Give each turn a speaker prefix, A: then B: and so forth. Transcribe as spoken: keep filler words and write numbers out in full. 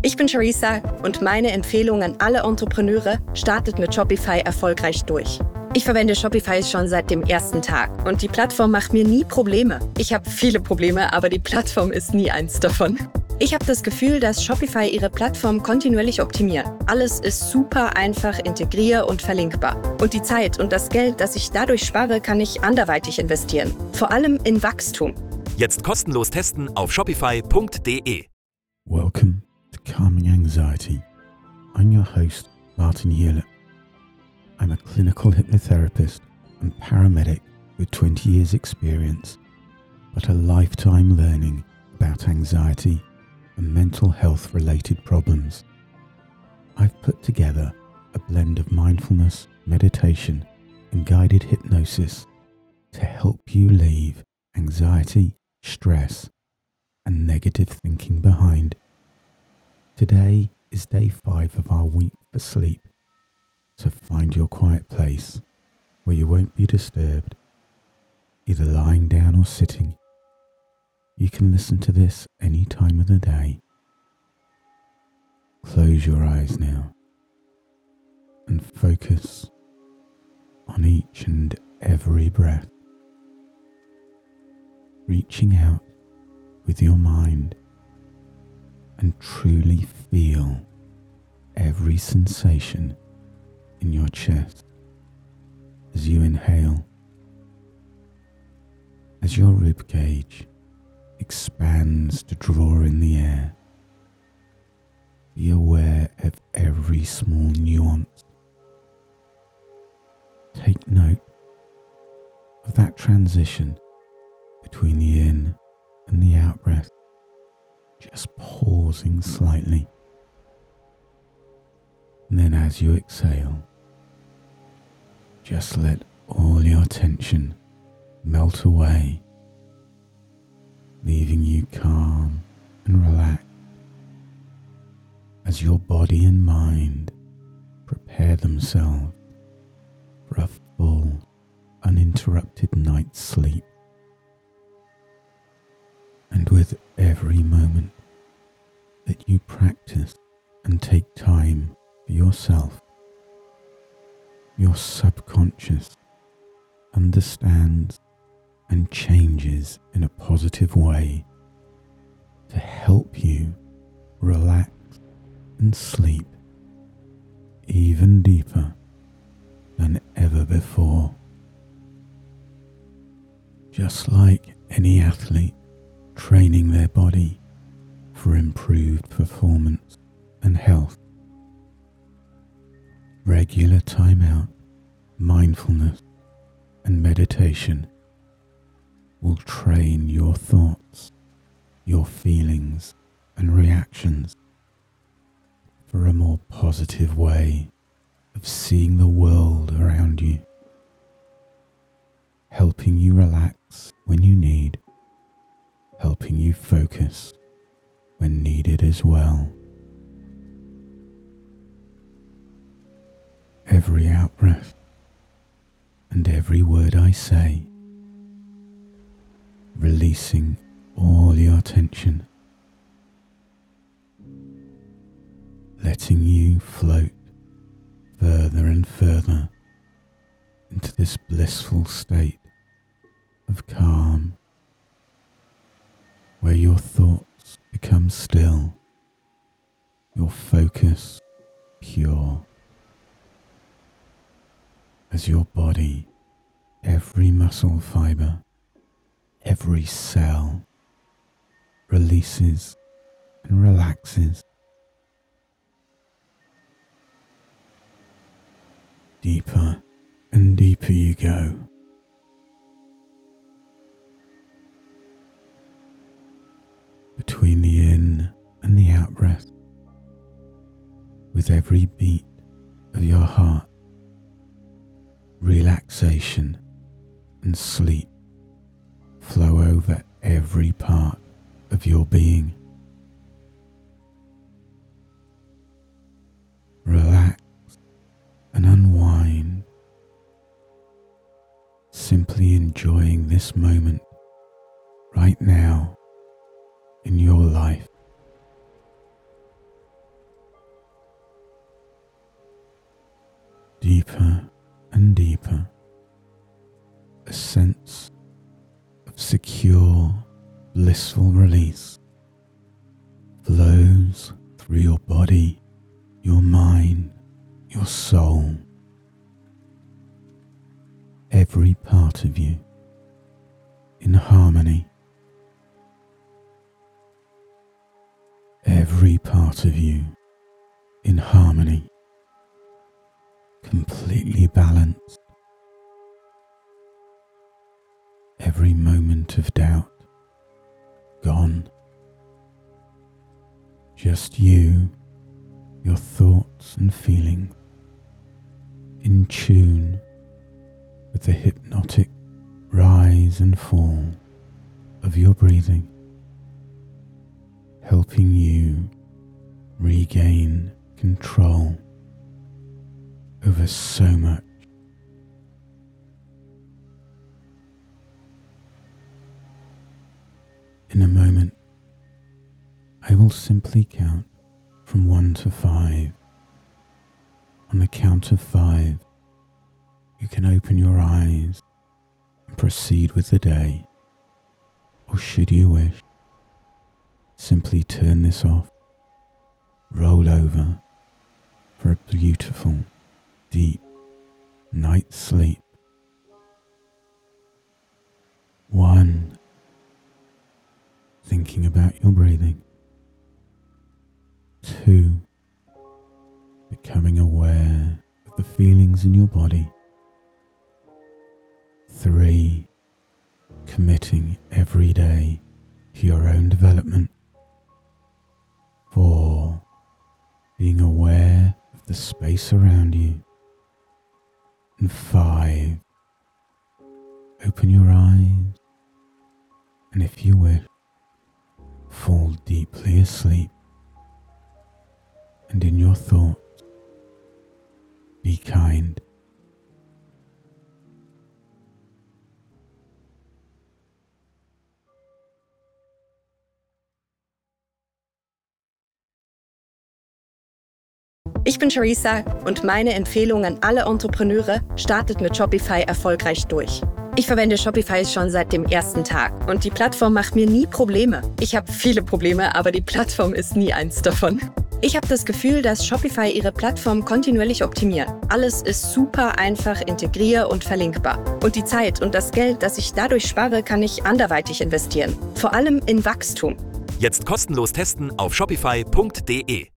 A: Ich bin Charissa und meine Empfehlung an alle Entrepreneure: startet mit Shopify erfolgreich durch. Ich verwende Shopify schon seit dem ersten Tag und die Plattform macht mir nie Probleme. Ich habe viele Probleme, aber die Plattform ist nie eins davon. Ich habe das Gefühl, dass Shopify ihre Plattform kontinuierlich optimiert. Alles ist super einfach integrier- und verlinkbar. Und die Zeit und das Geld, das ich dadurch spare, kann ich anderweitig investieren. Vor allem in Wachstum.
B: Jetzt kostenlos testen auf shopify punkt de.
C: Welcome to Calming Anxiety. I'm your host, Martin Hewlett. I'm a clinical hypnotherapist and paramedic with twenty years experience, but a lifetime learning about anxiety and mental health related problems. I've put together a blend of mindfulness, meditation and guided hypnosis to help you leave anxiety, stress and negative thinking behind. Today is day five of our week for sleep, so find your quiet place where you won't be disturbed, either lying down or sitting. You can listen to this any time of the day. Close your eyes now and focus on each and every breath, reaching out with your mind and truly feel every sensation in your chest as you inhale, as your rib cage expands to draw in the air. Be aware of every small nuance. Take note of that transition between the in and the out breath, just pausing slightly. And then as you exhale, just let all your tension melt away, leaving you calm and relaxed as your body and mind prepare themselves for a full, uninterrupted night's sleep. And with every moment that you practice and take time for yourself, your subconscious understands and changes in a positive way to help you relax and sleep even deeper than ever before. Just like any athlete training their body for improved performance and health, regular time out, mindfulness and meditation will train your thoughts, your feelings and reactions for a more positive way of seeing the world around you, helping you relax when you need, helping you focus when needed as well. Every out-breath and every word I say, releasing all your tension, letting you float further and further into this blissful state of calm, where your thoughts become still, your focus pure, as your body, every muscle fiber, every cell releases and relaxes. Deeper and deeper you go. Between the in and the out breath, with every beat of your heart, relaxation and sleep flow over every part of your being. Relax and unwind, simply enjoying this moment right now in your life. deeper and deeper. A sense of secure, blissful release flows through your body, your mind, your soul. Every part of you in harmony. Every part of you in harmony, completely balanced. Every moment of doubt gone. Just you, your thoughts and feelings, in tune with the hypnotic rise and fall of your breathing, helping you regain control over so much. In a moment, I will simply count from one to five. On the count of five, you can open your eyes and proceed with the day, or should you wish, simply turn this off, roll over for a beautiful, deep night's sleep. One, thinking about your breathing. Two, becoming aware of the feelings in your body. Three, committing every day to your own development. Four, being aware of the space around you. And five, open your eyes, and if you wish, fall deeply asleep. And in your thoughts, be kind.
A: Ich bin Charissa und meine Empfehlung an alle Entrepreneure: startet mit Shopify erfolgreich durch. Ich verwende Shopify schon seit dem ersten Tag und die Plattform macht mir nie Probleme. Ich habe viele Probleme, aber die Plattform ist nie eins davon. Ich habe das Gefühl, dass Shopify ihre Plattform kontinuierlich optimiert. Alles ist super einfach integrier- und verlinkbar. Und die Zeit und das Geld, das ich dadurch spare, kann ich anderweitig investieren. Vor allem in Wachstum.
B: Jetzt kostenlos testen auf shopify punkt de.